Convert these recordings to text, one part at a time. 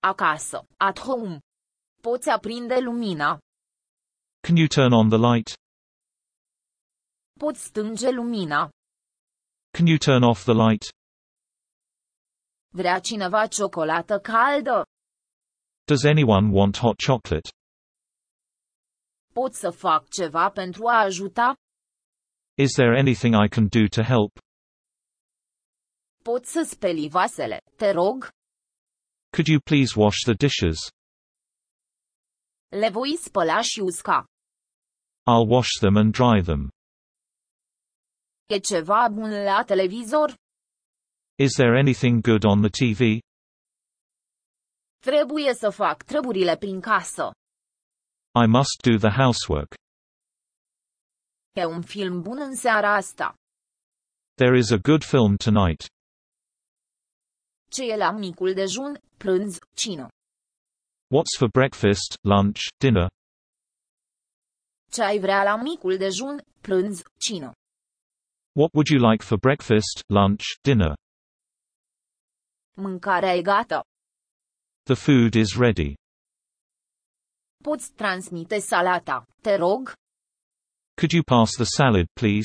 Acasă, at home. Poți aprinde lumina. Can you turn on the light? Poți stânge lumina. Can you turn off the light? Vrea cineva ciocolată caldă? Does anyone want hot chocolate? Pot să fac ceva pentru a ajuta? Is there anything I can do to help? Pot să speli vasele, te rog? Could you please wash the dishes? Le voi spăla și usca. I'll wash them and dry them. E ceva bun la televizor? Is there anything good on the TV? Trebuie să fac treburile prin casă. I must do the housework. E un film bun în seara asta. There is a good film tonight. Ce e la micul dejun, prânz, cină? What's for breakfast, lunch, dinner? Ce ai vrea la micul dejun, prânz, cină? What would you like for breakfast, lunch, dinner? Mâncarea e gata. The food is ready. Poți transmite salata, te rog? Could you pass the salad, please?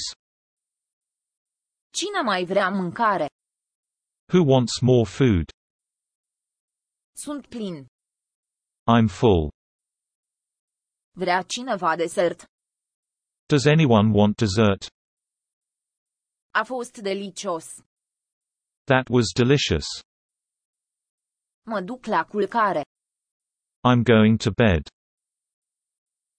Cine mai vrea mâncare? Who wants more food? Sunt plin. I'm full. Vrea cineva desert? Does anyone want dessert? A fost delicios. That was delicious. Mă duc la culcare. I'm going to bed.